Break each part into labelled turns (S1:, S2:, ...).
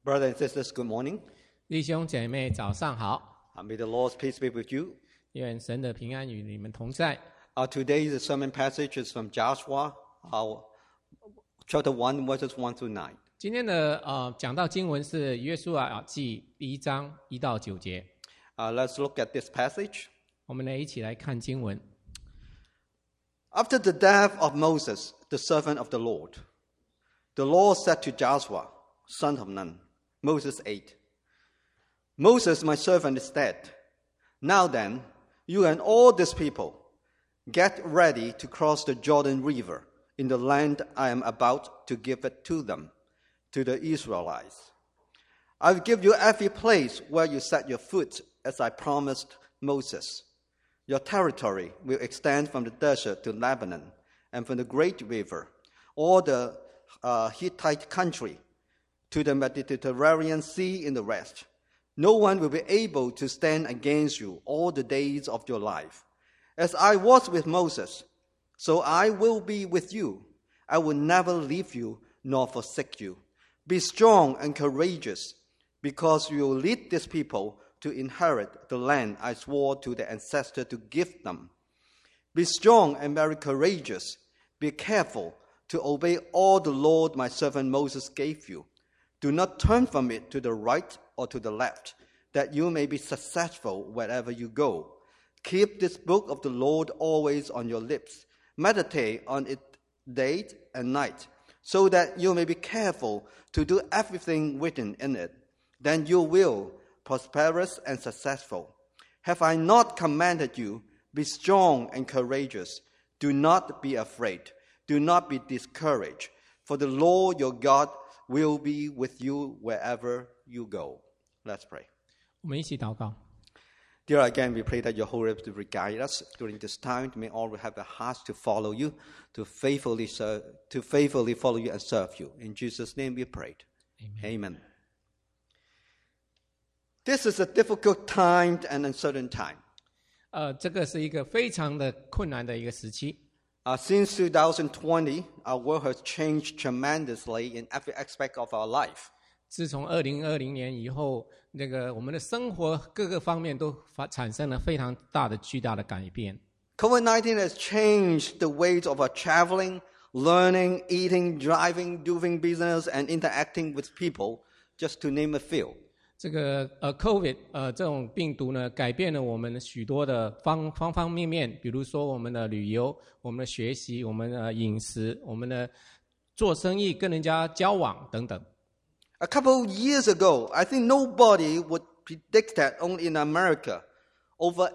S1: Brothers and sisters, good morning.
S2: 弟兄姐妹早上好，
S1: May the Lord's peace be with you.
S2: 愿神的平安与你们同在。
S1: Today's sermon passage is from Joshua, chapter 1, verses 1 through 9.
S2: 今天的讲到经文是约书亚记1章1到9节。
S1: Let's look at this passage.
S2: 我们来一起来看经文。
S1: After the death of Moses, the servant of the Lord said to Joshua, son of Nun, Moses 8, Moses, my servant, is dead. Now then, you and all this people, get ready to cross the Jordan River in the land I am about to give it to them, to the Israelites. I will give you every place where you set your foot, as I promised Moses. Your territory will extend from the desert to Lebanon and from the great river, all the Hittite country, to the Mediterranean Sea in the west. No one will be able to stand against you all the days of your life. As I was with Moses, so I will be with you. I will never leave you nor forsake you. Be strong and courageous, because you will lead these people to inherit the land I swore to their ancestors to give them. Be strong and very courageous. Be careful to obey all the Lord my servant Moses gave you. Do not turn from it to the right or to the left, that you may be successful wherever you go. Keep this book of the Lord always on your lips. Meditate on it day and night, so that you may be careful to do everything written in it. Then you will be prosperous and successful. Have I not commanded you? Be strong and courageous. Do not be afraid. Do not be discouraged. For the Lord your God will be with you wherever you go. Let's pray.
S2: 我们一起祷告。
S1: Dear, again, we pray that your Holy Spirit will guide us during this time. May all have a heart to follow you, to faithfully follow you and serve you. In Jesus' name we prayed. Amen. This is a difficult time and uncertain time.
S2: 这个是一个非常的困难的一个时期。
S1: Since 2020, our world has changed tremendously in every aspect of our life.
S2: 自从2020年以后，我们的生活各个方面都产生了非常巨大的改变。
S1: COVID-19 has changed the ways of our traveling, learning, eating, driving, doing business, and interacting with people, just to name a few.
S2: 这个COVID 这种病毒呢，改变了我们许多的方方面面，比如说我们的旅游、我们的学习、我们的饮食、我们的做生意、跟人家交往等等。
S1: A couple of years ago, I think nobody would predict that only in America, over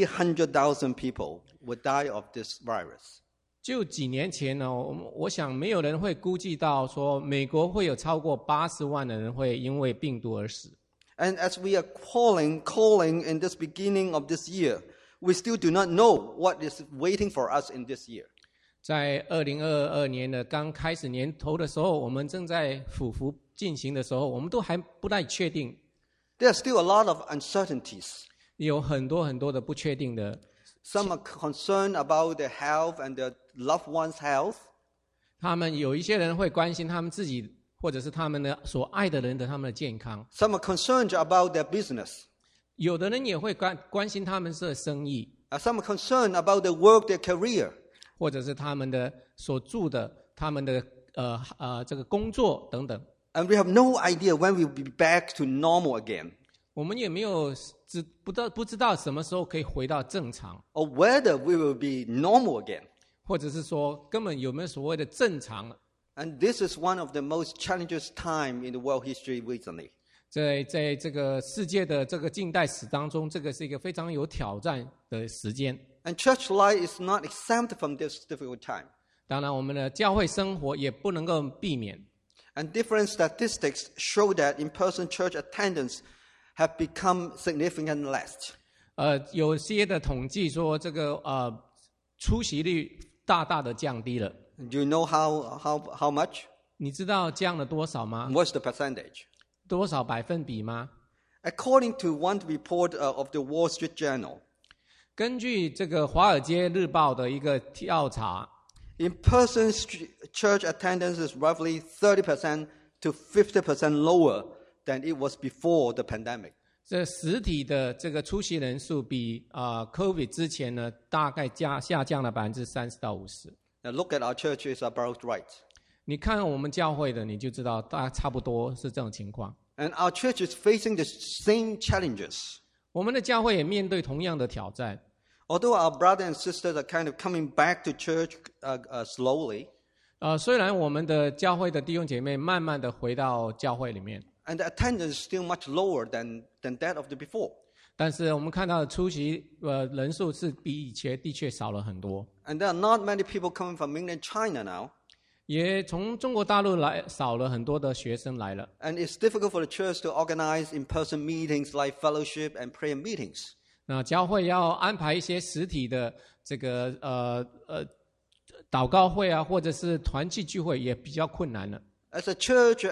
S1: 800,000 people would die of this virus.
S2: 就几年前呢，我想没有人会估计到说，美国会有超过80万的人会因为病毒而死。
S1: And as we are calling in this beginning of this year, we still do not know what is waiting for us in this year.
S2: 在2022年的刚开始年头的时候，我们正在俯伏进行的时候，我们都还不太确定。
S1: There are still a lot of uncertainties.
S2: 有很多的不确定的。
S1: Some are concerned about their health and their loved ones' health.
S2: 他们有一些人会关心他们自己或者是他们的所爱的人的他们的健康。
S1: Some are concerned about their business.
S2: 有的人也会关心他们的生意。
S1: Some are concerned about their work, their career.
S2: 或者是他们的所住的、他们的这个工作等等。
S1: And we have no idea when we will be back to normal again.
S2: 我们也没有不知道什么时候可以回到正常，
S1: Or whether we will be normal again.
S2: 或者是说根本有没有所谓的正常。
S1: And this is one of the most challenging time in the world history recently.
S2: 在这个世界的这个近代史当中，这个是一个非常有挑战的时间。
S1: And church life is not exempt from this difficult time.
S2: 当然，我们的教会生活也不能够避免。
S1: And different statistics show that in-person church attendance have become significantly less.
S2: 有些的统计说，这个出席率大的降低了。
S1: Do you know how much?
S2: 你知道降了多少吗？
S1: What's the percentage?
S2: 多少百分比吗？
S1: According to one report of the Wall Street Journal,
S2: 根据这个《华尔街日报》的一个调查，
S1: in-person church attendance is roughly 30% to 50% lower than it was before the pandemic.
S2: 这实体的这个出席人数比COVID 之前呢，大概下降了30%到50%。
S1: Now look at our church, it's about right.
S2: 你看我们教会的，你就知道大概差不多是这种情况。
S1: And our church is facing the same challenges.
S2: 我们的教会也面对同样的挑战。
S1: Although our brothers and sisters are kind of coming back to church slowly,
S2: 虽然我们的教会的弟兄姐妹慢慢的回到教会里面，
S1: and the attendance is still much lower than that of the before.
S2: 但是我们看到的出席人数是比以前的确少了很多。
S1: And there are not many people coming from mainland China now.
S2: 也从中国大陆来少了很多的学生来了。
S1: And it's difficult for the church to organize in-person meetings like fellowship and prayer meetings.
S2: 那教会要安排一些实体的这个祷告会啊，或者是团契聚会也比较困难了。
S1: As a church,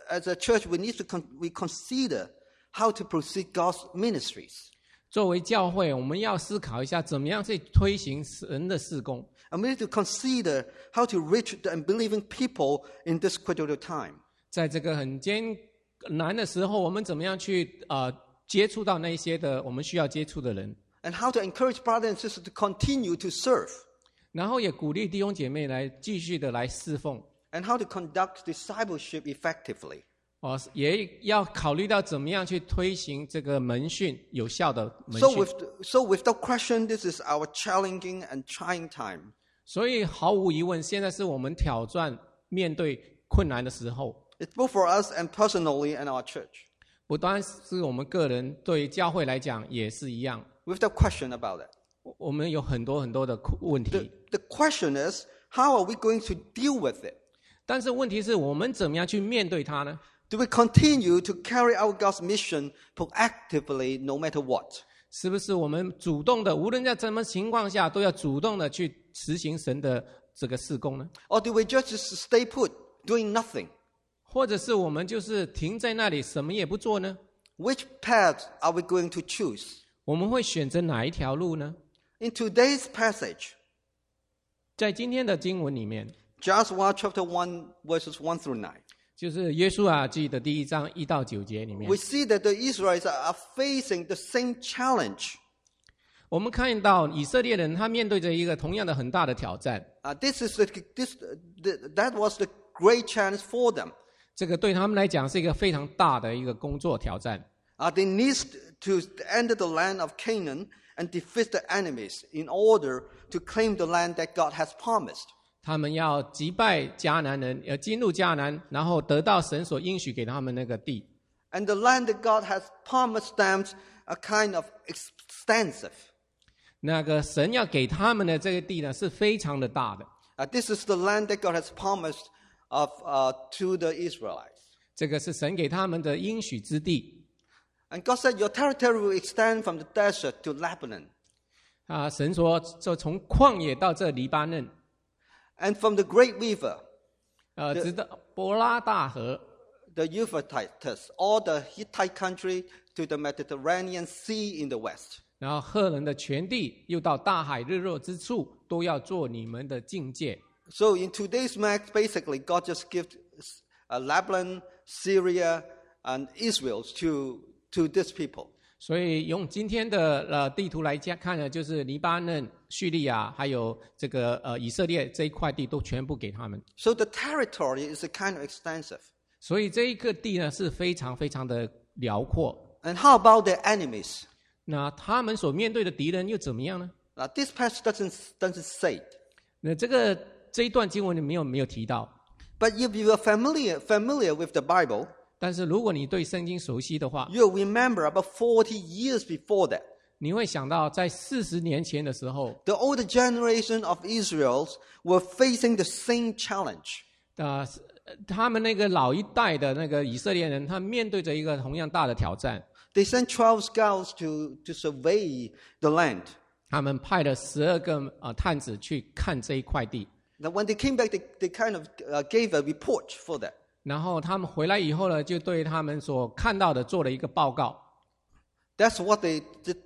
S1: we need to consider how to proceed God's ministries.
S2: 作为教会，我们要思考一下，怎么样去推行神的事工。
S1: And we need to consider how to reach the unbelieving people in this critical time.
S2: 在这个很艰难的时候，我们怎么样去接触到那些的我们需要接触的人，
S1: And how to encourage brothers and sisters to continue to serve.
S2: 然后也鼓励弟兄姐妹来继续的来侍奉。
S1: And how to conduct discipleship effectively.
S2: 也要考虑到怎么样去推行这个门训，有效的门
S1: So
S2: 训。
S1: without question, this is our challenging and trying time.
S2: 所以毫无疑问，现在是我们挑战面对困难的时候。
S1: It's both for us and personally and our church.
S2: 不单是我们个人，对教会来讲也是一样。
S1: Without question about it.
S2: 我们有很多很多的问题。
S1: The question is, how are we going to deal with it?
S2: 但是问题是我们怎么样去面对它呢？
S1: Do we continue to carry out God's mission proactively no matter what?
S2: 是不是我们主动的，无论在什么情况下，都要主动的去实行神的这个事工呢？
S1: Or do we just stay put, doing nothing?
S2: 或者是我们就是停在那里，什么也不做呢？
S1: Which path are we going to choose?
S2: 我们会选择哪一条路呢？
S1: In today's passage,
S2: 在今天的经文里面，
S1: Joshua chapter 1, verses 1 through 9,
S2: 就是约书亚记的第1章1到9节里面
S1: we，see that the Israelites are facing the same challenge.
S2: 我们看到以色列人他面对着一个同样的很大的挑战，
S1: That was the great challenge for them.
S2: 这个对他们来讲是一个非常大的一个工作挑战。
S1: They need to enter the land of Canaan and defeat the enemies in order to claim the land that God has promised.
S2: 他们要击败迦南人，要进入迦南，然后得到神所应许给他们那个地。
S1: And the land that God has promised them are kind of extensive.
S2: 那个神要给他们的这个地呢，是非常的大的。
S1: This is the land that God has promised to the Israelites.
S2: 这个是神给他们的应许之地。
S1: And God said, your territory will extend from the desert to Lebanon.
S2: 神说，就从旷野到这黎巴嫩，
S1: And from the great river,
S2: 直到伯拉大河，
S1: the Euphrates, all the Hittite country to the Mediterranean Sea in the west.
S2: 然后赫人的全地，又到大海日落之处，都要做你们的境界。
S1: So in today's map, basically, God just gives Lebanon, Syria, and Israel to these people.
S2: 所以用今天的地图来看呢，就是黎巴嫩、叙利亚，还有这个以色列这一块地都全部给他们。
S1: So the territory is a kind of extensive.
S2: 所以这一个地呢是非常非常的辽阔。
S1: And how about their enemies?
S2: 那他们所面对的敌人又怎么样呢？
S1: Now, this passage doesn't say it.
S2: 那这一段经文里没有提到。
S1: But if you are familiar with the Bible,
S2: 但是如果你对圣经熟悉的话，
S1: you'll remember about 40 years before that,
S2: 你会想到在40年前的时候，
S1: the older generation of Israelites were facing the same challenge.
S2: 他们那个老一代的那个以色列人，他面对着一个同样大的挑战。
S1: They sent 12 scouts to survey the land.
S2: 他们派了12个探子去看这一块地。
S1: Now, when they came back, they kind of gave a report for that.
S2: 然后他们回来以后呢，就对他们所看到的做了一个报告。
S1: That's what they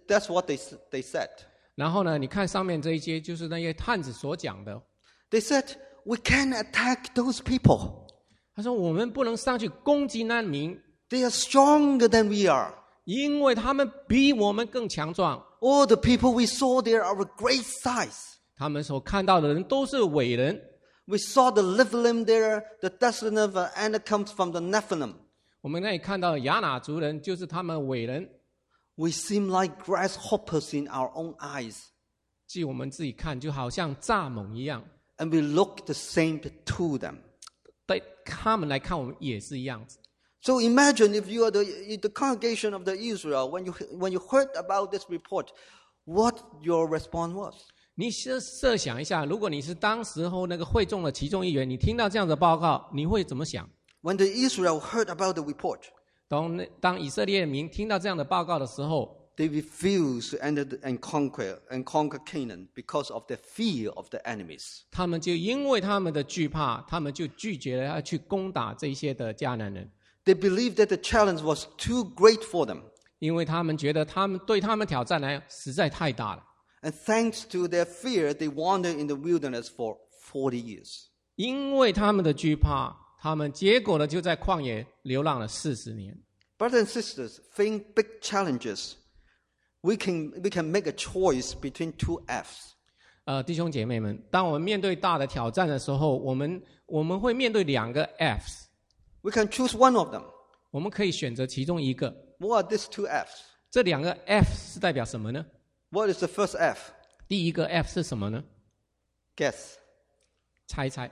S1: said.
S2: 然后呢，你看上面这一些，就是那些探子所讲的。
S1: They said, we can't attack those people.
S2: 他说：“我们不能上去攻击那民。
S1: They are stronger than we are.
S2: 因为他们比我们更强壮。
S1: All the people we saw there are a great size.
S2: 他们所看到的人都是伟人。
S1: We saw the Nephilim there, the descendant of Anakim from the Nephilim.
S2: 我们那里看到亚衲族人，就是他们伟人。
S1: We seem like grasshoppers in our own eyes.
S2: 据我们自己看，就好像蚱蜢一样。
S1: And we look the same to them.
S2: 对他们来看，我们也是一样子。
S1: So imagine if you are the congregation of the Israel, when you heard about this report, what your response was.
S2: 你设想一下，如果你是当时候那个会众的其中一员，你听到这样的报告，你会怎么想？
S1: When the Israel heard about the report,
S2: 当以色列民听到这样的报告的时候，
S1: they refused to enter and conquer Canaan because of the fear of the enemies.
S2: 他们就因为他们的惧怕，他们就拒绝了要去攻打这些的迦南人。
S1: They believed that the challenge was too great for them.
S2: 因为他们觉得对他们挑战来实在太大了。
S1: And thanks to their fear, they wandered in the wilderness for 40 years.
S2: 因为他们的惧怕，他们结果呢就在旷野流浪了40年。
S1: Brothers and sisters, facing big challenges, we can make a choice between two Fs.
S2: 弟兄姐妹们，当我们面对大的挑战的时候，我们会面对2个 Fs。We
S1: can choose one of them.
S2: 我们可以选择其中一个。
S1: What are these two Fs?
S2: 这2个 F 是代表什么呢？
S1: What is the first F?
S2: 第一个 F 是什么呢？
S1: Guess.
S2: 猜一猜。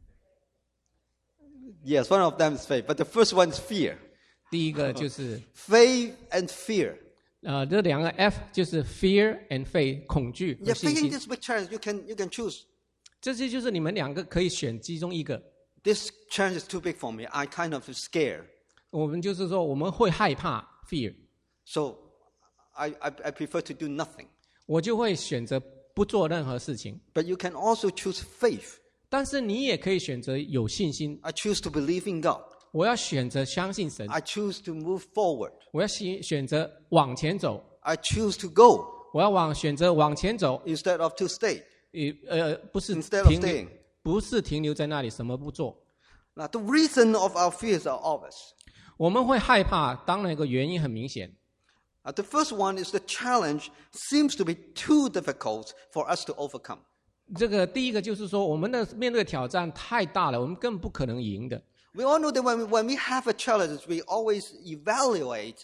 S1: Yes, one of them is faith, but the first one is fear.
S2: 第一个就是
S1: faith and fear.
S2: 这2个 F 就是 fear and faith， 恐惧和
S1: Yeah,
S2: 信
S1: facing
S2: 心。
S1: this big challenge, you can choose.
S2: 这些就是你们2个可以选其中一个。
S1: This challenge is too big for me. I kind of scared.
S2: 我们就是说，我们会害怕 fear，
S1: So I prefer to do nothing.
S2: 我就会选择不做任何事情。
S1: But you can also choose faith.
S2: 但是你也可以选择有信心。
S1: I choose to believe in God.
S2: 我要选择相信神。
S1: I choose to move forward.
S2: 我要选择往前走。
S1: I choose to go
S2: 我要选择往前走，
S1: instead of to stay.
S2: 不是
S1: Instead of
S2: 停留
S1: staying.
S2: 不是停留在那里什么不做。
S1: Now, the reason of our fears are obvious.
S2: 我们会害怕，当然一个原因很明显。
S1: The first one is the challenge seems to be too difficult for us to overcome.
S2: 这个第一个就是说，我们的面对的挑战太大了，我们根本不可能赢的。
S1: We all know that when we have a challenge, we always evaluate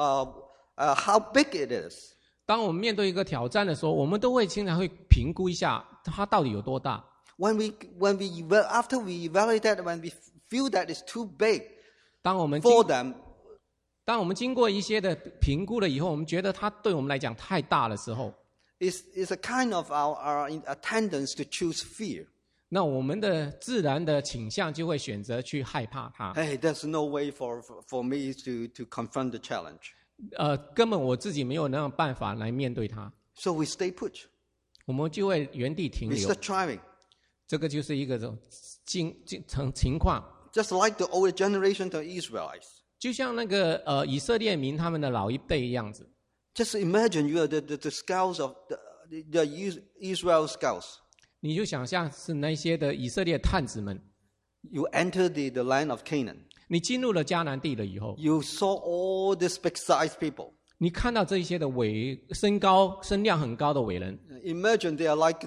S1: how big it is.
S2: 当我们面对一个挑战的时候，我们都会经常会评估一下它到底有多大。
S1: After we evaluate that, when we feel that it's too big
S2: 当我们
S1: for them,
S2: 经过一些的评估了以后，我们觉得它对我们来讲太大的时候，
S1: it's a kind of our tendency to choose fear.
S2: 那我们的自然的倾向就会选择去害怕它。
S1: Hey, there's no way for me to confront the challenge.
S2: 根本我自己没有那样办法来面对它，
S1: So we stay put.
S2: 我们就会原地停
S1: We
S2: 留。
S1: start trying.
S2: 这个就是一个这种情况。
S1: Just like the older generation of Israelites.
S2: 就像那个以色列民他们的老一辈一样子。
S1: Just imagine you are the scouts of the Israel scouts.
S2: 你就想象是那些的以色列探子们，
S1: You enter the land of Canaan.
S2: 你进入了迦南地了以后，
S1: You saw all these big-sized people.
S2: 你看到这一些的身量很高的伟人，
S1: Imagine they are like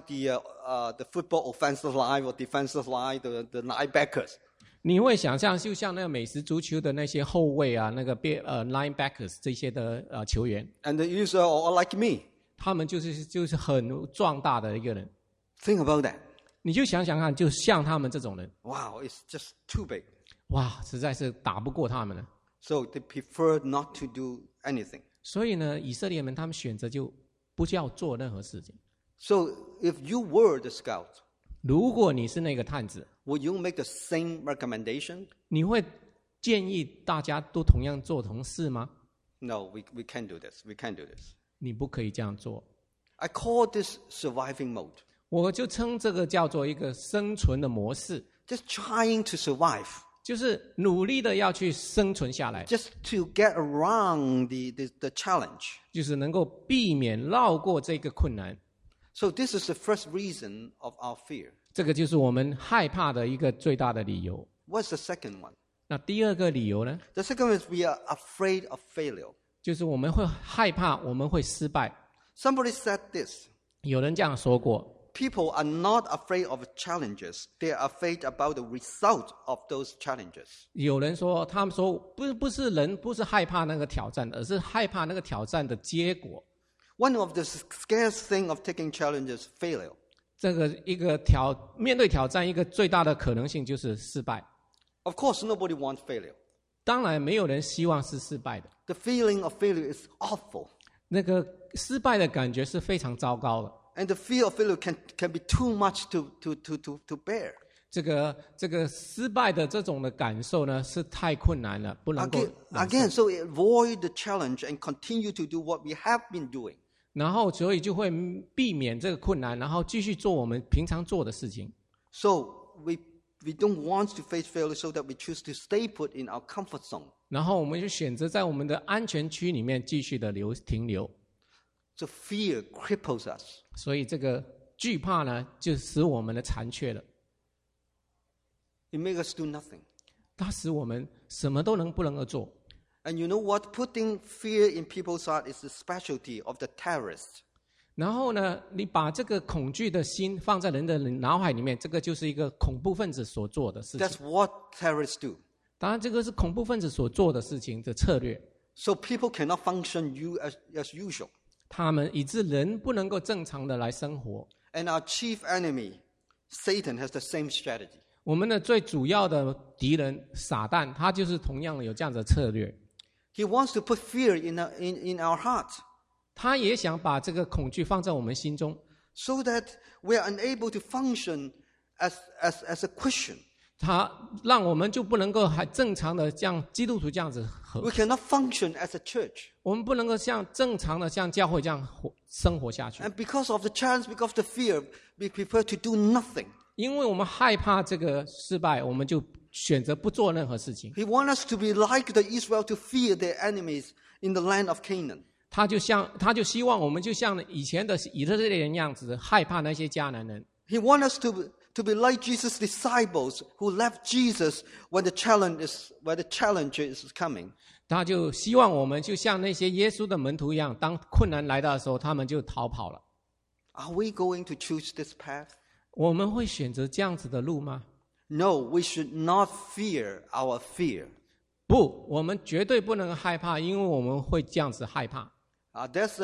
S1: the football offensive line or defensive line, the linebackers.
S2: 你会想象就像那个美式足球的那些后卫啊，那个linebackers 这些的球员，
S1: And the Israel are like me.
S2: 他们就是很壮大的一个人。
S1: Think about that.
S2: 你就想想看，就像他们这种人，
S1: Wow, it's just too big.
S2: 哇，实在是打不过他们了。
S1: So they prefer not to do anything.
S2: 所以呢，以色列人他们选择就不要做任何事情。
S1: So if you were the scout,
S2: 如果你是那个探子，
S1: would you make the same recommendation?
S2: 你会建议大家都同样做同事吗？
S1: No, we can't do this. We can't do this.
S2: 你不可以这样做。
S1: I call this surviving mode.
S2: 我就称这个叫做一个生存的模式，
S1: Just trying to survive.
S2: 就是努力的要去生存下来，
S1: Just to get around the challenge.
S2: 就是能够避免绕过这个困难。
S1: So this is the first reason of our fear.
S2: 这个就是我们害怕的一个最大的理由。
S1: What's the second one?
S2: 那第二个理由呢，
S1: The second is we are afraid of failure.
S2: 就是我们会害怕我们会失败。
S1: Somebody said this.
S2: 有人这样说过，
S1: People are not afraid of challenges. They are afraid about the result of those challenges.
S2: 有人说，他们说不是人不是害怕那个挑战，而是害怕那个挑战的结果。
S1: One of the scarce thing of taking challenges, failure.
S2: 这个面对挑战，一个最大的可能性就是失败。
S1: Of course, nobody wants failure.
S2: 当然，没有人希望是失败的。
S1: The feeling of failure is awful.
S2: 那个失败的感觉是非常糟糕的。
S1: And the fear of failure can be too much to bear.
S2: 这个失败的这种的感受呢，是太困难了，不能够忍受。
S1: Again, so avoid the challenge and continue to do what we have been doing.
S2: 然后，所以就会避免这个困难，然后继续做我们平常做的事情。
S1: So we don't want to face failure, so that we choose to stay put in our comfort zone.
S2: 然后我们就选择在我们的安全区里面继续的停留。
S1: So fear cripples us.
S2: 所以这个惧怕呢，就使我们的残缺了，
S1: It makes us do nothing.
S2: 它使我们什么都不能够做。
S1: And you know what? Putting fear in people's heart is the specialty of the terrorist.
S2: 然后呢，你把这个恐惧的心放在人的脑海里面，这个就是一个恐怖分子所做的事情。
S1: That's what terrorists do.
S2: 当然，这个是恐怖分子所做的事情的策略。
S1: So people cannot function as usual.
S2: 他们以致人不能够正常的来生活。
S1: And our chief enemy, Satan, has the same strategy.
S2: 我们的最主要的敌人撒旦，他就是同样的有这样的策略。
S1: He wants to put fear in our heart,
S2: 他也想把这个恐惧放在我们心中，
S1: so that we are unable to function as a Christian.
S2: 他让我们就不能够还正常的像基督徒这样子活。
S1: We cannot function as a church.
S2: 我们不能够像正常的像教会这样生活下去。
S1: And because of the challenge, because of the fear, we prefer to do nothing.
S2: 因为我们害怕这个失败，我们就选择不做任何事情。
S1: He wants us to be like the Israel, to fear their enemies in the land of Canaan.
S2: 他就希望我们就像以前的以色列人样子，害怕那些迦南人。
S1: He wants us to be like Jesus' disciples who left Jesus when the challenge is coming.
S2: 他就希望我们就像那些耶稣的门徒一样，当困难来到的时候，他们就逃跑了。
S1: Are we going to choose this path?
S2: 我们会选择这样子的路吗？
S1: No, we should not fear our fear.
S2: 不，我们绝对不能害怕，因为我们会这样子害怕。
S1: There's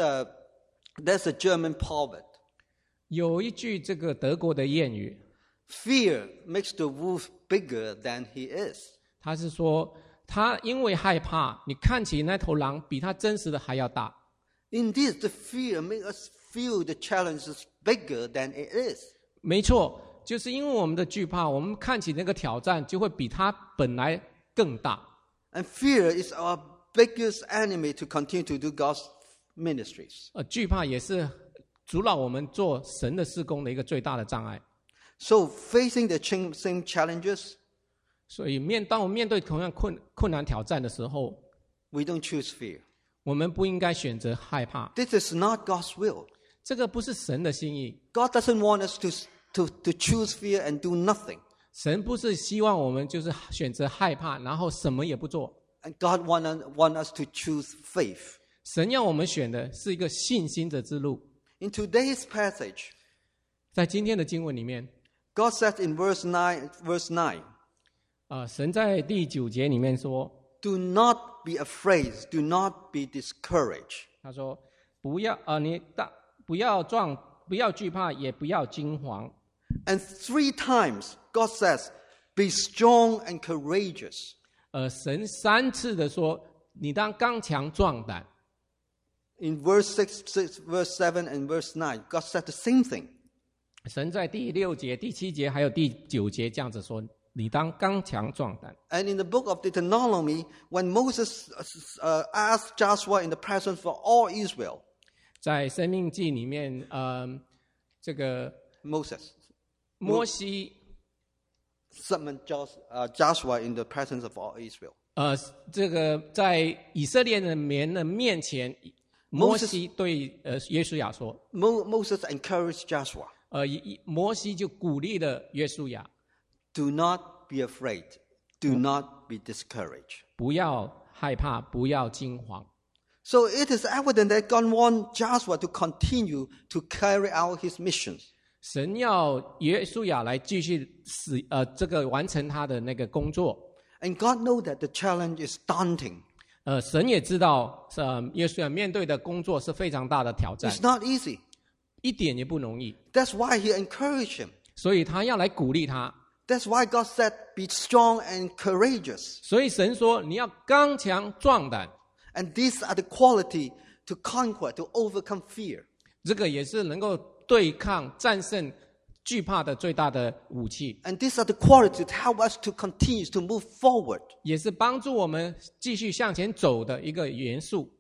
S1: a German proverb.
S2: 有一句这个德国的谚语，
S1: Fear makes the wolf bigger than he is.
S2: 他是说，他因为害怕，你看起那头狼比他真实的还要大。
S1: Indeed, the fear makes us feel the challenge is bigger than it is.
S2: 没错，就是因为我们的惧怕，我们看起那个挑战就会比他本来更大。
S1: And fear is our biggest enemy to continue to do God's ministries.
S2: 惧怕也是阻挠我们做神的事工的一个最大的障碍。
S1: So facing the same challenges,
S2: 所以当我们面对同样困难挑战的时候，
S1: we don't choose fear.
S2: 我们不应该选择害怕。
S1: This is not God's will.
S2: 这个不是神的心意。
S1: God doesn't want us to choose fear and do nothing.
S2: 神不是希望我们就是选择害怕，然后什么也不做。
S1: And God want us to choose faith.
S2: 神要我们选的是一个信心的之路。
S1: In today's passage,
S2: 在今天的经文里面，
S1: God said in verse 9,
S2: 神在第9节里面说，
S1: do not be afraid, do not be discouraged.
S2: 他说不要惧怕，也不要惊惶。
S1: And 3 times God says, be strong and courageous.
S2: 神3次的说，你当刚强壮胆。
S1: In verse 6, verse 7, and verse 9, God said the same thing.
S2: 神在第6节、第7节还有第9节这样子说，你当刚强壮胆。
S1: And in the book of Deuteronomy, when Moses asked Joshua in the presence for all Israel,
S2: 在申命记里面，这个
S1: Moses
S2: 摩西
S1: summoned Joshua in the presence of all Israel.
S2: 这个在以色列人的面前，摩西对约书亚说
S1: Moses encouraged Joshua,
S2: 摩西就鼓励了约书亚，
S1: do not be afraid. Do not be discouraged.
S2: 不要害怕，不要惊慌。
S1: So it is evident that God wants Joshua to continue to carry out his mission.
S2: 神要约书亚来继续这个完成他的那个工作。
S1: And God knows that the challenge is daunting.
S2: 神也知道，约书亚面对的工作是非常大的挑战，
S1: It's not easy.
S2: 一点也不容易。
S1: That's why he encouraged him.
S2: 所以他要来鼓励他。
S1: That's why God said, be strong and courageous.
S2: 所以神说，你要刚强壮胆。
S1: And these are the quality to conquer, to overcome fear.
S2: 这个也是能够对抗、战胜惧怕的最大的武器，
S1: And these are the qualities to help us to continue to move forward.
S2: 也是帮助我们继续向前走的一个元素。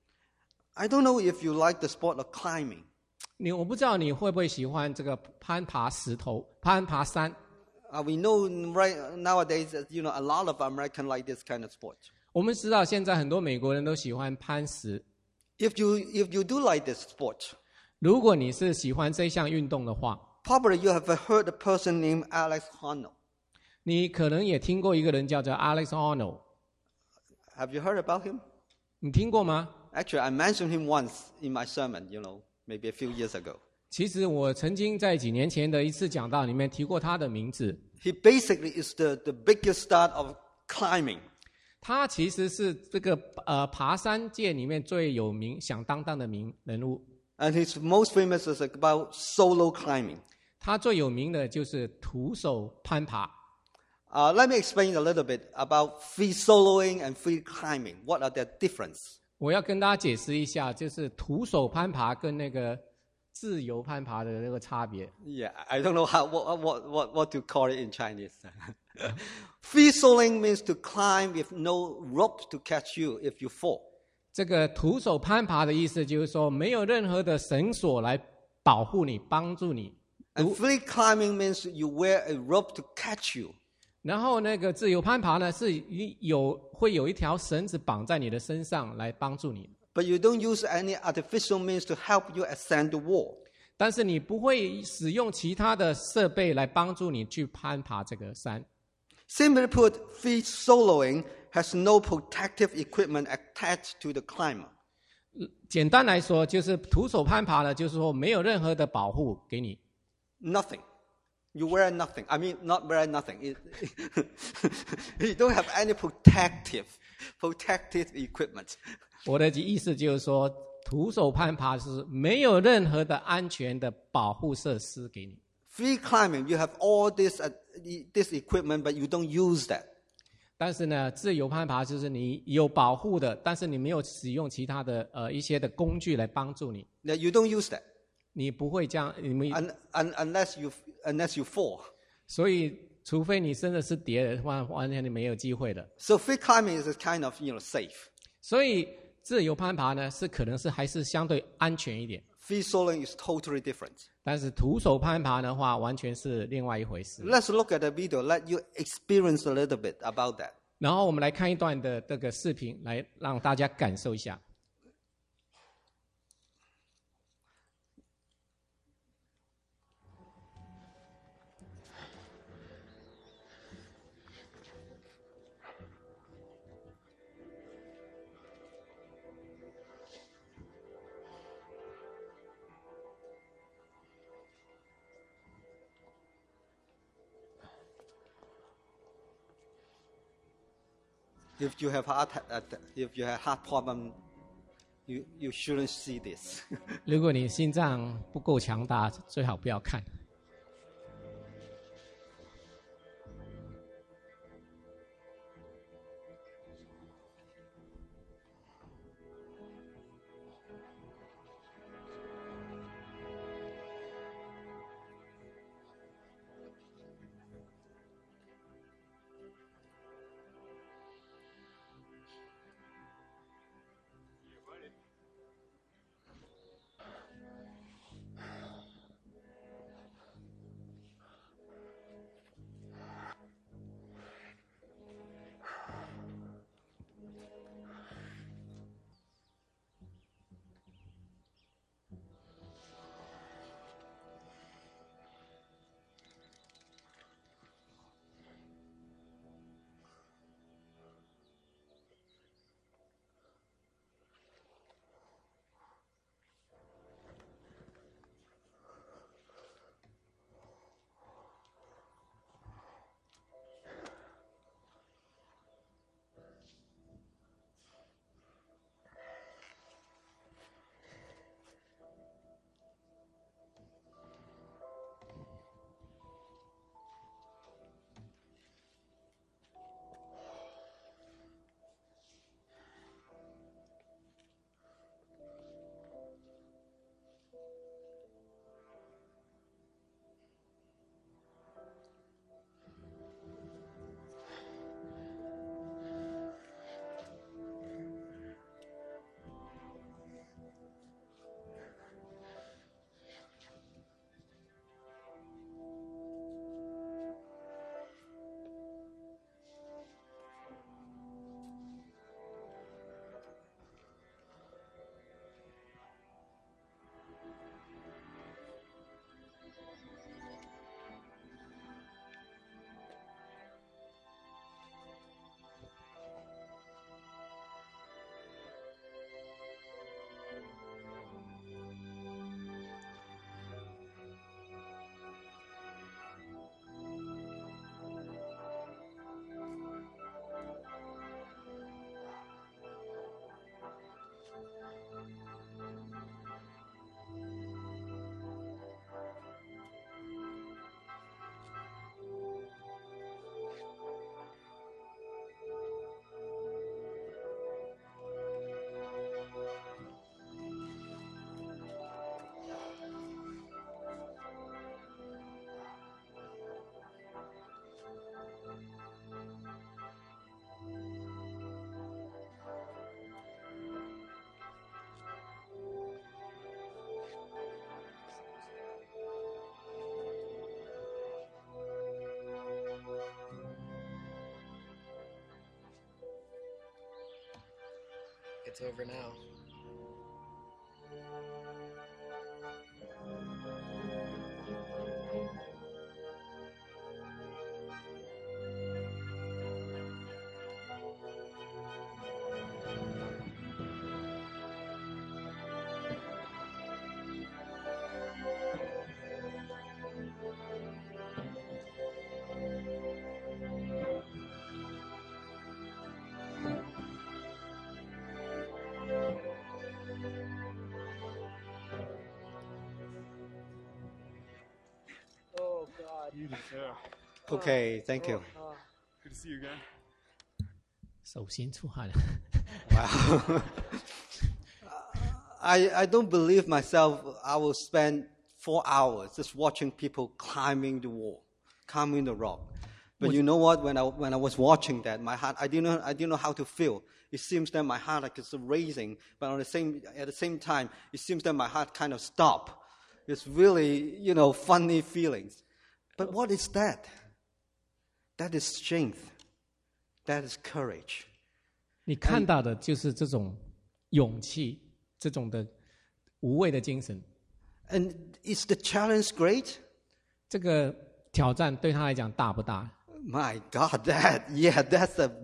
S1: I don't know if you like the sport of climbing.
S2: 我不知道你会不会喜欢这个攀爬石头、攀爬山。
S1: We know right nowadays that, a lot of Americans like this kind of sport.
S2: 我们知道现在很多美国人都喜欢攀石。
S1: If you do like this sport,
S2: 如果你是喜欢这项运动的话，
S1: probably you have heard a person named Alex Honnold.
S2: 你可能也听过一个人叫做 Alex Honnold。
S1: Have you heard about him?
S2: 你听过吗？
S1: Actually, I mentioned him once in my sermon, maybe a few years ago.
S2: 其实我曾经在几年前的一次讲道里面提过他的名字。
S1: He basically is the biggest star of climbing.
S2: 他其实是这个爬山界里面最有名、响当当的人物。
S1: And his most famous is about solo climbing.
S2: 他最有名的就是徒手攀爬。
S1: Let me explain a little bit about free soloing and free climbing. What are their difference?
S2: 我要跟大家解释一下，就是徒手攀爬跟那个自由攀爬的那个差别。
S1: Yeah, I don't know what to call it in Chinese. Free soloing means to climb with no rope to catch you if you fall.
S2: 这个徒手攀爬的意思就是说，没有任何的绳索来保护你、帮助你。
S1: And free climbing means you wear a rope to catch you.
S2: 然后那个自由攀爬呢，是会有一条绳子绑在你的身上来帮助你。
S1: But you don't use any artificial means to help you ascend the wall.
S2: 但是你不会使用其他的设备来帮助你去攀爬这个山。
S1: Simply put, free soloing has no protective equipment attached to the climber.
S2: 简单来说，就是徒手攀爬呢，就是说没有任何的保护给你。
S1: Nothing. You wear nothing. I mean, not wear nothing. You don't have any protective equipment.
S2: 我的意思就是说，徒手攀爬是没有任何的安全的保护设施给你。
S1: Free climbing, you have all this equipment, but you don't use that.
S2: 但是呢，自由攀爬就是你有保护的，但是你没有使用其他的一些的工具来帮助你。
S1: Now, you don't use that
S2: 你不会这样，
S1: unless you fall.
S2: 所以除非你真的是跌了，完全你没有机会的。
S1: So free climbing is kind of safe.
S2: 所以自由攀爬呢，可能还是相对安全一点。
S1: Free soloing is totally different.
S2: 但是徒手攀爬的话，完全是另外一回事。
S1: Let's look at the video. Let you experience a little bit about that.
S2: 然后我们来看一段的这个视频，来让大家感受一下。
S1: If you have heart problem, you shouldn't see this.
S2: 如果你心脏不够强大，最好不要看。
S3: It's over now. Oh, God.
S1: Okay, thank you.
S4: Good to see you again.
S2: 手心出汗了。
S1: Wow. I don't believe myself I will spend 4 hours just watching people climbing the wall, climbing the rock. But you know what? When I was watching that, my heart, I didn't know how to feel. It seems that my heart like is racing, but at the same time, it seems that my heart kind of stopped. It's really, funny feelings. But what is that? That is strength. That is courage.
S2: 你看到的就是这种勇气，这种的无畏的精神。
S1: And is the challenge great?
S2: 这个挑战对他来讲大不大？
S1: My God, that's a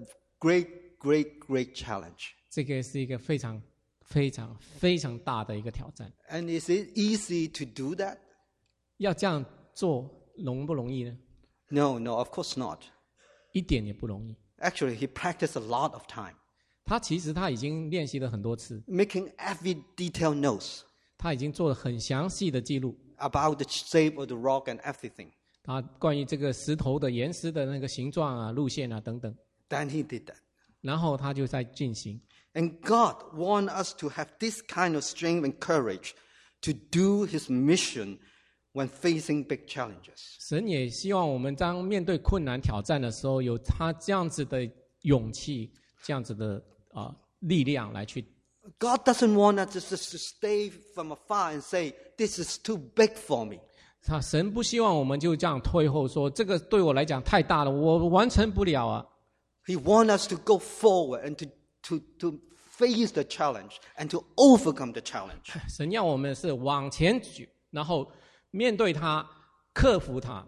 S1: great challenge.
S2: 这个是一个非常非常非常大的一个挑战。
S1: And is it easy to do that?
S2: 要这样做容不容易呢？
S1: No, of course not.
S2: 一点也不容易。
S1: Actually, he practiced a lot of time,
S2: 其实他已经练习了很多次，
S1: making every detailed notes
S2: 他已经做了很详细的记录。
S1: about the shape of the rock and everything.
S2: 他关于这个石头的岩石的那个形状啊、路线啊等等，
S1: Then he did that.
S2: 然后他就在进行。
S1: And God wants us to have this kind of strength and courage to do his mission when facing big challenges.
S2: 神也希望我们当面对困难挑战的时候，有他这样子的勇气、这样子的力量来去。
S1: God doesn't want us just to stay from afar and say, this is too big for me.
S2: 神不希望我们就这样退后说，这个对我来讲太大了，我完成不了啊。
S1: He wants us to go forward and to face the challenge and to overcome the challenge.
S2: 神要我们是往前举，然后面对它，克服它。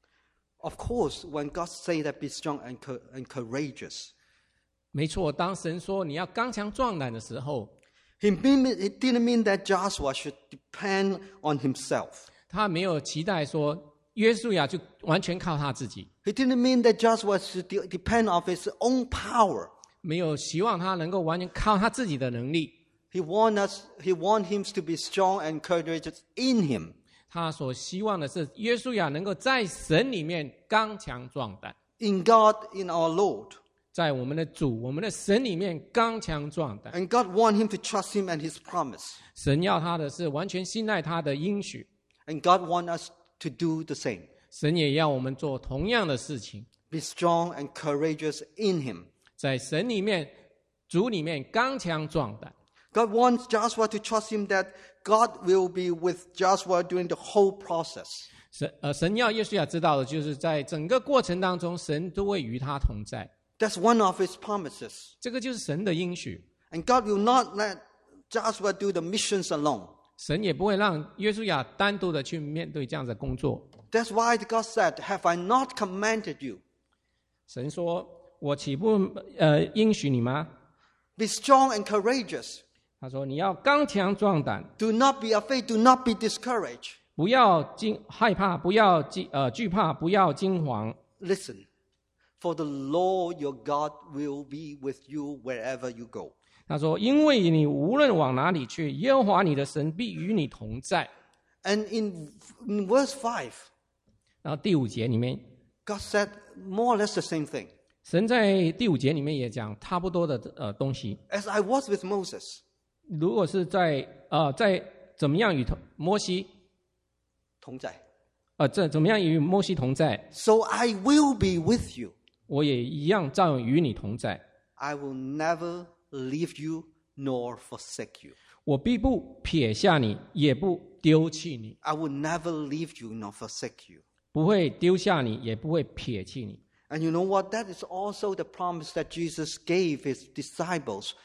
S1: Of course, when God say that be strong and courageous,
S2: 没错，当神说你要刚强壮胆的时候，
S1: it didn't mean that Joshua should depend on himself.
S2: 他没有期待说约书亚就完全靠他自己，
S1: He didn't mean that Joshua should depend on his own power.
S2: 没有希望他能够完全靠他自己的能力。
S1: He want him to be strong and courageous in him.
S2: 他所希望的是约书亚能够在神里面刚强壮胆，
S1: In God, in our Lord.
S2: 在我们的主、我们的神里面刚强壮胆。
S1: And God want him to trust him and his promise.
S2: 神要他的是完全信赖他的应许，
S1: And God want us to do the same.
S2: 神也要我们做同样的事情，
S1: Be strong and courageous in him.
S2: 在神里面、主里面刚强壮胆。
S1: God wants Joshua to trust him that God will be with Joshua during the whole process.
S2: 神要约书亚知道的就是在整个过程当中，神都会与他同在。
S1: That's one of his promises.
S2: 这个就是神的应许。
S1: And God will not let Joshua do the missions alone.
S2: 神也不会让约书亚单独的去面对这样的工作。
S1: That's why God said, have I not commanded you?
S2: 神说：“我岂不应许你吗
S1: Be strong and courageous.
S2: 他说：“你要刚强壮胆，
S1: Do not be afraid. Do not be discouraged.
S2: 不要害怕，不要惧怕，不要惊惶。
S1: Listen, for the Lord your God will be with you wherever you go. ”
S2: 他说：“因为你无论往哪里去，耶和华你的神必与你同在。
S1: And in verse 5, ”
S2: 然后第5节里面，
S1: God said more or less the same thing.
S2: 神在第5节里面也讲差不多的东西。
S1: As I was with Moses,
S2: 如果是在怎么样与摩西
S1: 同在.
S2: 怎么样与摩西同在，
S1: So I will be with you.
S2: 我也一样照样与你同在。
S1: I will never leave you nor forsake you.
S2: 我必不撇下你，也不丢弃你，
S1: I will never leave you nor forsake you.
S2: 不会丢下你，也不会撇弃你。
S1: And you know what? That is also the promise that Jesus gave his disciples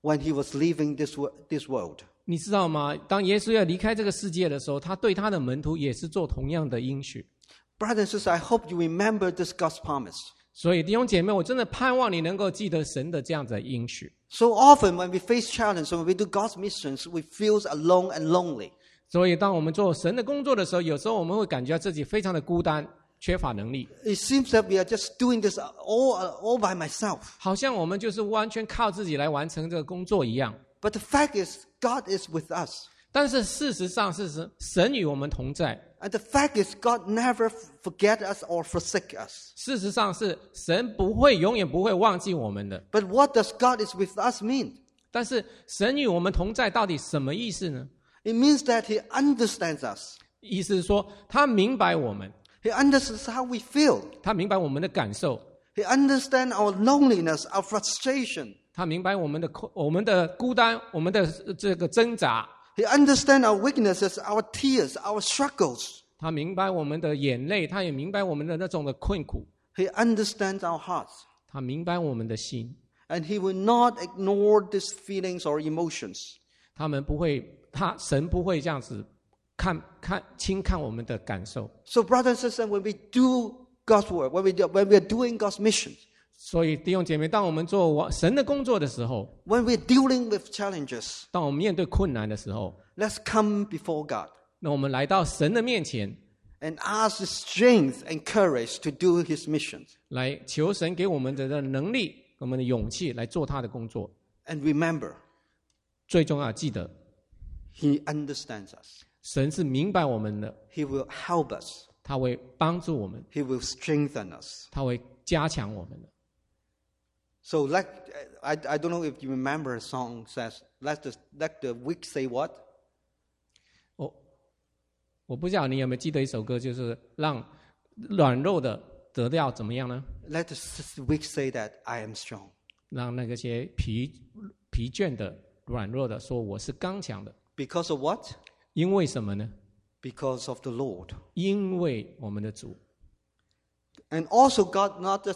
S1: when he was leaving this world.
S2: 你知道吗？当耶稣要离开这个世界的时候，他对他的门徒也是做同样的应许。
S1: Brothers and sisters, I hope you remember this God's promise.
S2: 所以弟兄姐妹，我真的盼望你能够记得神的这样子的应许。
S1: So often when we face challenges, when we do God's missions, we feel alone and lonely.
S2: 所以当我们做神的工作的时候，有时候我们会感觉自己非常的孤单，缺乏能力。
S1: It seems that we are just doing this all by myself.
S2: 好像我们就是完全靠自己来完成这个工作一样。
S1: But the fact is, God is with us.
S2: 但是事实上是神与我们同在。
S1: And the fact is, God never forget us or forsake us.
S2: 事实上是神永远不会忘记我们的。
S1: But what does God is with us mean?
S2: 但是神与我们同在到底什么意思呢？
S1: It means that He understands us.
S2: 意思是说，他明白我们，
S1: He understands how we feel.
S2: 他明白我们的感受，
S1: He understands our loneliness, our frustration.
S2: 他明白我们的孤单，我们的这个挣扎。
S1: He understands our weaknesses, our tears, our struggles.
S2: 他明白我们的眼泪，他也明白我们的那种的困苦。
S1: He understands our hearts.
S2: 他明白我们的心。
S1: And He will not ignore these feelings or emotions.
S2: 神不会这样子轻看我们的感受。
S1: So, brothers and sisters, when we do God's work, when we are doing God's mission,
S2: 所以弟兄姐妹，当我们做神的工作的时候，
S1: when we're dealing with challenges,
S2: 当我们面对困难的时候，
S1: let's come before God
S2: 那我们来到神的面前，
S1: and ask His strength and courage to do His mission.
S2: 来求神给我们的能力、我们的勇气来做他的工作。
S1: And remember,
S2: 最重要记得，
S1: He understands us.
S2: 神是明白我们的，
S1: He will help us.
S2: 他会帮助我们，
S1: He will strengthen us.
S2: 他会加强我们的。
S1: So, I don't know if you remember a song says, let the weak say what?
S2: 我不知道你有没有记得一首歌，就是让软弱的得到怎么样呢？
S1: Let the weak say that I am strong.
S2: 让那些疲倦的、软弱的说我是刚强的。
S1: Because of what?
S2: 因为什么呢？
S1: Because of the Lord.
S2: 因为我们的主。
S1: And also, God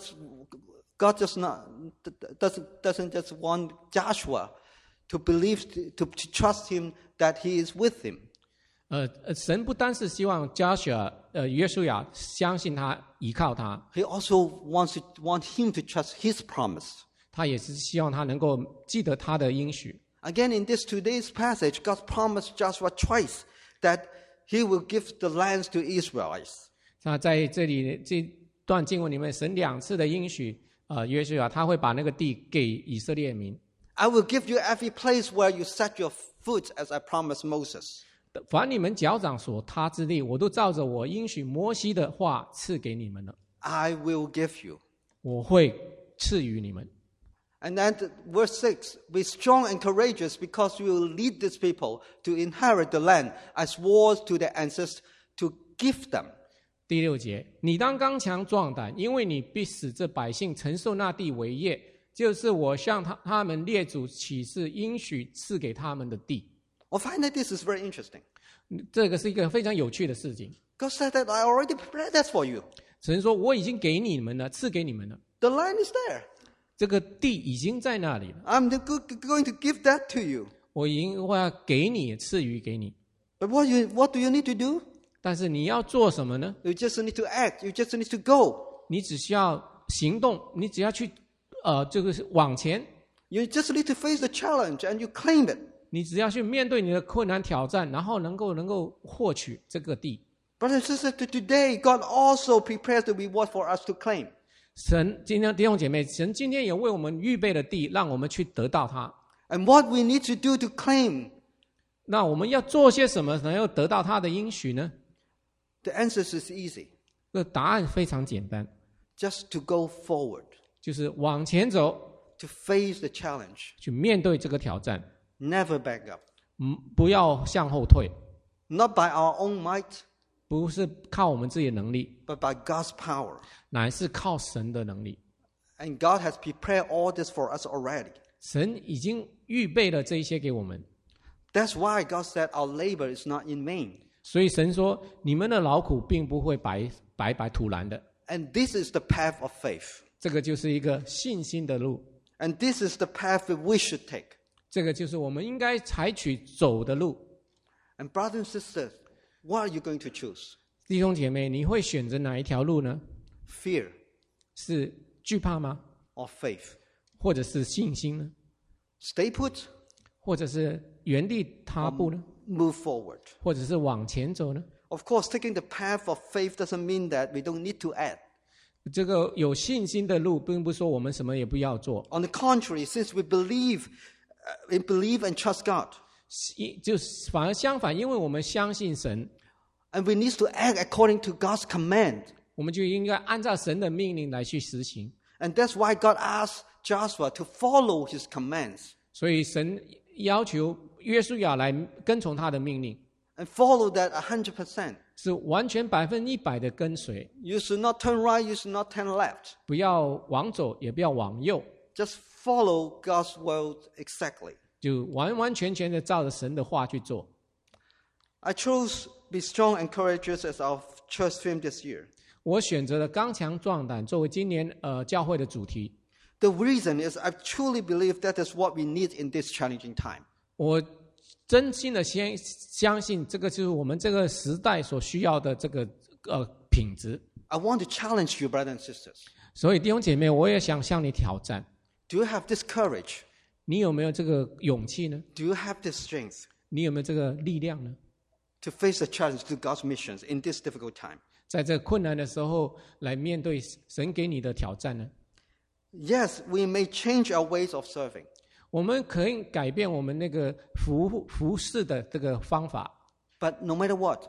S1: doesn't just want Joshua to believe, to trust him that he is with him.
S2: 神不单是希望约书亚相信他、依靠他，
S1: He also want him to trust his promise.
S2: 他也是希望他能够记得他的应许。
S1: Again, in today's passage, God promised Joshua twice that he will give the lands to Israelites.
S2: 那在这里这段经文里面，神2次的应许，约书亚他会把那个地给以色列民。
S1: I will give you every place where you set your foot, as I promised Moses.
S2: 凡你们脚掌所踏之地，我都照着我应许摩西的话赐给你们了。
S1: I will give you.
S2: 我会赐予你们。
S1: And then verse 6, be strong and courageous because you will lead these people to inherit the land I swore to their ancestors to give them.
S2: 第6节，你当刚强壮胆，因为你必使这百姓承受那地为业，就是我向他们列祖起誓应许赐给他们的地。
S1: I find that this is very interesting.
S2: 这个是一个非常有趣的事情。
S1: God said that I already prepared that for you.
S2: 神说我已经给你们了，赐给你们了，
S1: The land is there.
S2: 这个地已经在那里了，
S1: I'm going to give that to you.
S2: 我已经会要给你，赐予给你。
S1: But what do you need to do?
S2: 但是你要做什么呢？
S1: You just need to act. You just need to go.
S2: 你只需要行动，你只要去这个是往前，
S1: You just need to face the challenge and you claim it.
S2: 你只要去面对你的困难挑战，然后能够获取这个地。
S1: Brothers and sisters, today God also prepares the reward for us to claim.
S2: 神今天弟兄姐妹，神今天也为我们预备了地，让我们去得到它。
S1: And what we need to do to claim?
S2: 那我们要做些什么，能够得到他的应许呢？
S1: The answer is easy.
S2: 这个答案非常简单，
S1: Just to go forward,
S2: 就是往前走，
S1: to face the challenge.
S2: 去面对这个挑战，
S1: Never back up.
S2: 不要向后退，
S1: Not by our own might,
S2: 不是靠我们自己的能力，
S1: but by God's power.
S2: 乃是靠神的能力。
S1: And God has prepared all this for us already.
S2: 神已经预备了这一些给我们，
S1: That's why God said our labor is not in vain.
S2: 所以神说你们的劳苦并不会白徒然的。
S1: And this is the path of faith.
S2: 这个就是一个信心的路，
S1: And this is the path that we should take.
S2: 这个就是我们应该采取走的路。
S1: And brothers and sisters, what are you going to choose?
S2: 弟兄姐妹，你会选择哪一条路呢？
S1: Fear
S2: 是惧怕吗？
S1: or faith?
S2: 或者是信心呢？
S1: Stay put
S2: 或者是原地踏步呢？
S1: move forward.
S2: 或者是往前走呢？
S1: Of course, taking the path of faith doesn't mean that we don't need to act.
S2: 这个有信心的路，并不是说我们什么也不要做。
S1: On the contrary, since we believe and trust God,
S2: 就是反而相反，因为我们相信神，
S1: and we need to act according to God's command.
S2: 我们就应该按照神的命令来去实行。
S1: And that's why God asked Joshua to follow his commands
S2: 所以神要求约书亚来跟从他的命令，
S1: and follow that 100%.
S2: 是完全100%的跟随，
S1: You should not turn right, you should not turn left.
S2: 不要往左，也不要往右，
S1: Just follow God's word exactly.
S2: 就完完全全的照着神的话去做。
S1: I chose Be Strong and Courageous as our church theme this year.
S2: 我选择了刚强壮胆作为今年教会的主题。
S1: The reason is I truly believe that is what we need in this challenging time.
S2: 我真心的相信，这个就是我们这个时代所需要的这个品质。
S1: I want to challenge you, brothers and sisters.
S2: 所以弟兄姐妹，我也想向你挑战，
S1: Do you have this courage?
S2: 你有没有这个勇气呢？
S1: Do you have this strength
S2: 你有没有这个力量呢？
S1: to face the challenge to God's missions in this difficult time?
S2: 在这困难的时候来面对神给你的挑战呢？
S1: Yes, we may change our ways of serving.
S2: 我们可以改变我们那个服侍的这个方法，
S1: But no matter what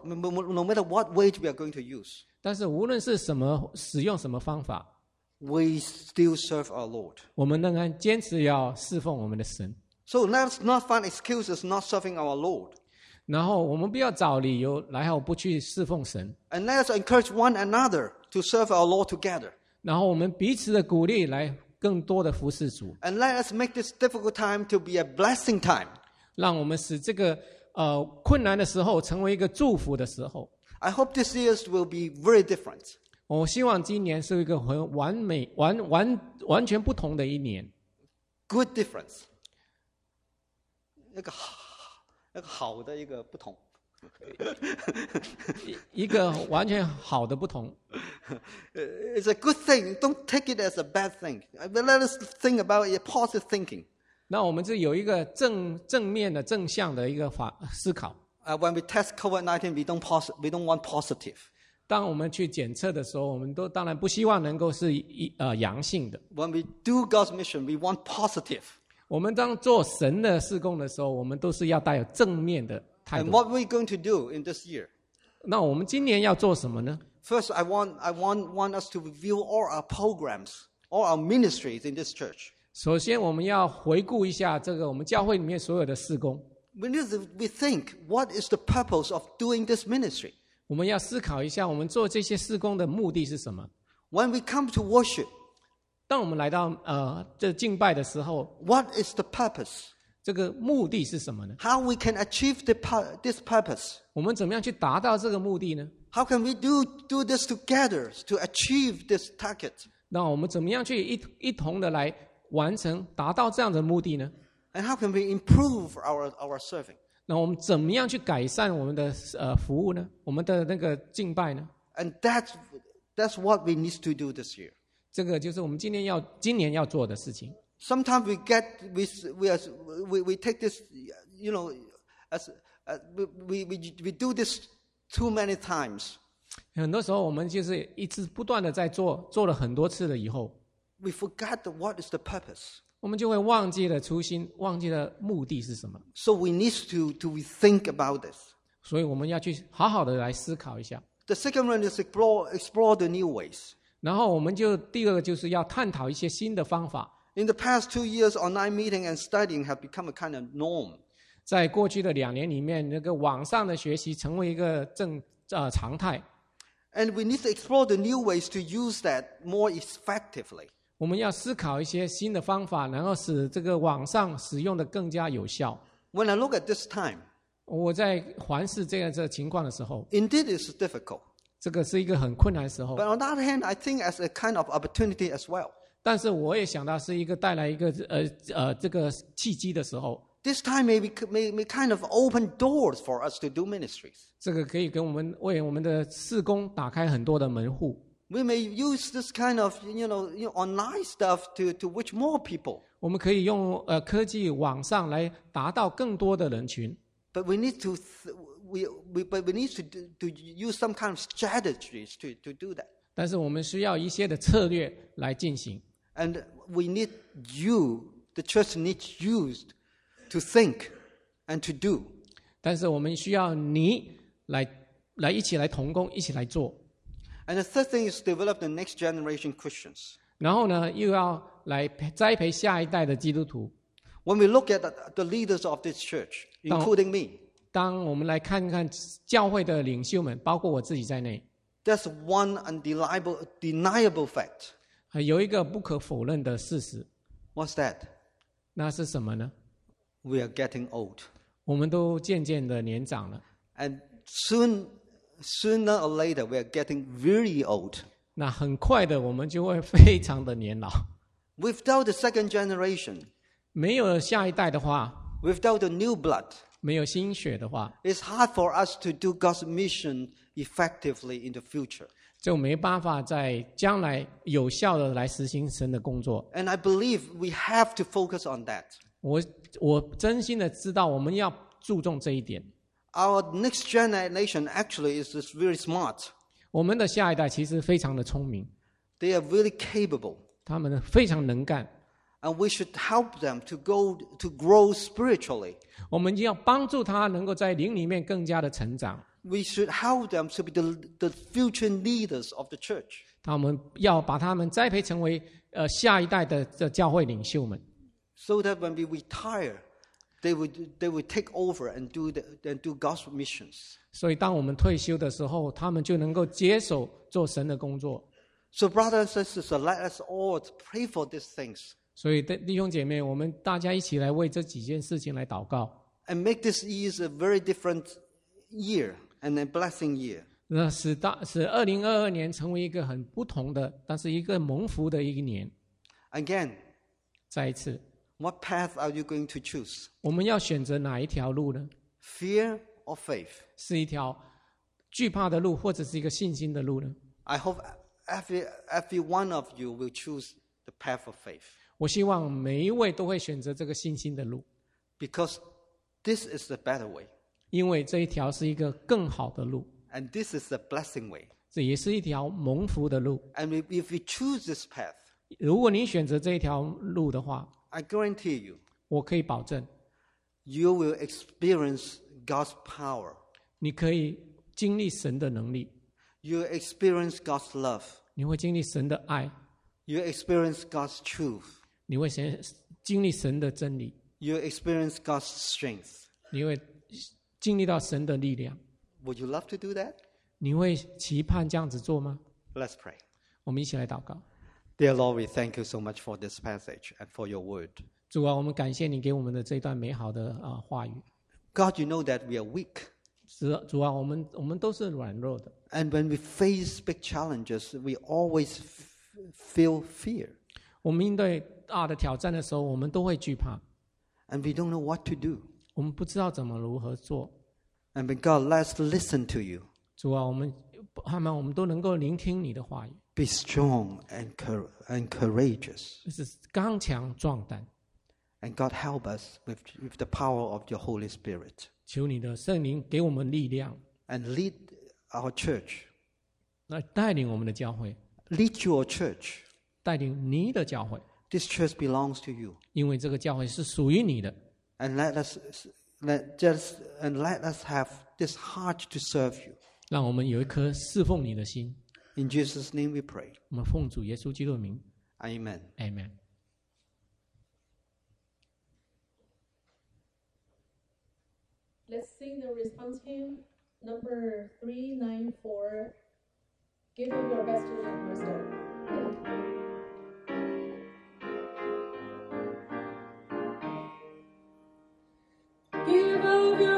S1: way we are going to use,
S2: 但是无论是使用什么方法，
S1: we still serve our Lord.
S2: 我们仍然坚持要侍奉我们的神。
S1: So let's not find excuses not serving our Lord.
S2: 然后我们不要找理由然后不去侍奉神，
S1: And let us encourage one another to serve our Lord together.
S2: 然后我们彼此的鼓励来更多的服侍主，
S1: And let us make this difficult time to be a blessing time.
S2: 让我们使这个困难的时候成为一个祝福的时候。
S1: I hope this year will be very different.
S2: 我希望今年是一个很完美、完全不同的一年，
S1: Good difference. 一个好的一个不同。
S2: 一个完全好的不同。
S1: It's a good thing. Don't take it as a bad thing. But let us think about it, positive thinking.
S2: 那我们这有一个正面的正向的一个思考。
S1: When we test COVID-19, we don't want positive.
S2: 当我们去检测的时候，我们都当然不希望能够是阳性的。
S1: When we do God's mission, we want positive.
S2: 我们当做神的事工的时候，我们都是要带有正面的态
S1: And
S2: 度。
S1: what are we going to do in this year?
S2: 那我们今年要做什么呢？
S1: First, I want us to review all our programs, all our ministries in this church.
S2: 首先，我们要回顾一下这个我们教会里面所有的事工。
S1: We need to rethink what is the purpose of doing this ministry.
S2: 我们要思考一下，我们做这些事工的目的是什么？
S1: When we come to worship,
S2: 当我们来到这敬拜的时候，
S1: what is the purpose?
S2: 这个目的是什么呢？
S1: How we can achieve this purpose?
S2: 我们怎么样去达到这个目的呢？
S1: How can we do this together to achieve this target?
S2: 那我们怎么样去一同的来完成达到这样的目的呢？
S1: And how can we improve our serving?
S2: 那我们怎么样去改善我们的服务呢？我们的那个敬拜呢？
S1: And that's what we need to do this year.
S2: 这个就是我们今年要做的事情。
S1: Sometimes we take this, as we do this too many times.
S2: 很多时候我们就是一直不断的在做了很多次了以后，
S1: We forgot what is the purpose.
S2: 我们就会忘记了初心，忘记了目的是什么。
S1: So we need to rethink about this.
S2: 所以我们要去好好的来思考一下。
S1: The second one is explore the new ways.
S2: 然后我们第二个就是要探讨一些新的方法。
S1: In the past 2 years, online meeting and studying have become a kind of norm.
S2: 在过去的2年里面，那个网上的学习成为一个常态。
S1: And we need to explore the new ways to use that more effectively.
S2: 我们要思考一些新的方法，然后使这个网上使用的更加有效。
S1: When I look at this time,
S2: 我在环视这个情况的时候，
S1: indeed it's difficult.
S2: 这个是一个很困难的时候。
S1: But on the other hand, I think as a kind of opportunity as well.
S2: 但是我也想到是一个带来一个这个契机的时候。
S1: This time may kind of open doors for us to do ministries.
S2: 这个可以跟为我们的事工打开很多的门户。
S1: We may use this kind of online stuff to reach more people.
S2: 我们可以用科技网上来达到更多的人群。
S1: But we need to use some kind of strategies to do that.
S2: 但是我们需要一些的策略来进行。
S1: And we need the church needs you to think and to do.
S2: 但是我们需要你来一起来同工，一起来做。
S1: And the third thing is develop the next generation Christians.
S2: 然后呢，又要来栽培下一代的基督徒。
S1: When we look at the leaders of this church, including me,
S2: 当我们来看看教会的领袖们，包括我自己在内，
S1: there's one undeniable fact.
S2: 有一个不可否认的事实。
S1: What's that?
S2: 那是什么呢？
S1: We are getting old.
S2: 我们都渐渐的年长了。
S1: And sooner or later, we are getting very old.
S2: 那很快的，我们就会非常的年老。
S1: Without the second generation,
S2: 没有下一代的话，
S1: without the new blood,
S2: 没有新血的话，
S1: it's hard for us to do God's mission effectively in the future.
S2: 就没办法在将来有效的来实行神的工作。
S1: And I believe we have to focus on that.
S2: 我真心的知道我们要注重这一点。
S1: Our next generation actually is just very smart.
S2: 我们的下一代其实非常的聪明，
S1: They are really capable.
S2: 他们非常能干。
S1: And we should help them to grow spiritually.
S2: 我们要帮助他能够在灵里面更加的成长。
S1: We should help them to be the future leaders of the church.
S2: 我们要把他们栽培成为下一代的教会领袖们。
S1: So that when we retire, they would take over and do God's missions.
S2: 所以当我们退休的时候，他们就能够接手做神的工作。
S1: So brothers and sisters, let us all pray for these things.
S2: 所以弟兄姐妹，我们大家一起来为这几件事情来祷告。
S1: And make this year a very different year and a blessing year.
S2: 那使2022年成为一个很不同的，但是一个蒙福的一年。
S1: Again,
S2: 再一次，
S1: what path are you going to choose?
S2: 我们要选择哪一条路呢？
S1: Fear or faith?
S2: 是一条惧怕的路，或者是一个信心的路呢？
S1: I hope every one of you will choose the path of faith.
S2: 我希望每一位都会选择这个信心的路，
S1: Because this is the better way.
S2: 因为这一条是一个更好的路，
S1: And this is the blessing way.
S2: 这也是一条蒙福的路。
S1: And if we choose this path,
S2: 如果你选择这一条路的话，
S1: I guarantee you,
S2: 我可以保证，
S1: you will experience God's power.
S2: 你可以经历神的能力，
S1: You will experience God's love.
S2: 你会经历神的爱，
S1: You will experience God's truth.
S2: 你会经历神的真理，
S1: You will experience God's strength.
S2: 你会经历到神的力量。
S1: Would you love to do that?
S2: 你会期盼这样子做吗？
S1: Let's pray.
S2: 我们一起来祷告。
S1: Dear Lord, we thank you so much for this passage and for your word.
S2: 主啊，我们感谢你给我们的这段美好的话语。
S1: God, you know that we are weak.
S2: 主啊，我们都是软弱的。
S1: And when we face big challenges, we always feel fear.
S2: 我们面对大的挑战的时候，我们都会惧怕，
S1: And we don't know what to do.
S2: 我们不知道如何做。
S1: And when God, let's listen to you.
S2: 主啊，我们都能够聆听你的话语，
S1: Be strong and courageous.
S2: 就是刚强壮胆。
S1: And God, help us with the power of your Holy Spirit.
S2: 求你的圣灵给我们力量，
S1: And lead our church.
S2: 来带领我们的教会，
S1: Lead your church.
S2: 带领你的教会，
S1: This church belongs to you.
S2: 因为这个教会是属于你的。
S1: And let us have this heart to serve you.
S2: 让我们有一颗侍奉你的心。
S1: In Jesus' name we pray.
S2: 我们奉主耶稣基督的名
S1: Amen.
S2: ，Amen。
S3: Let's sing the response hymn number 394. Give of your best to the master. Give of your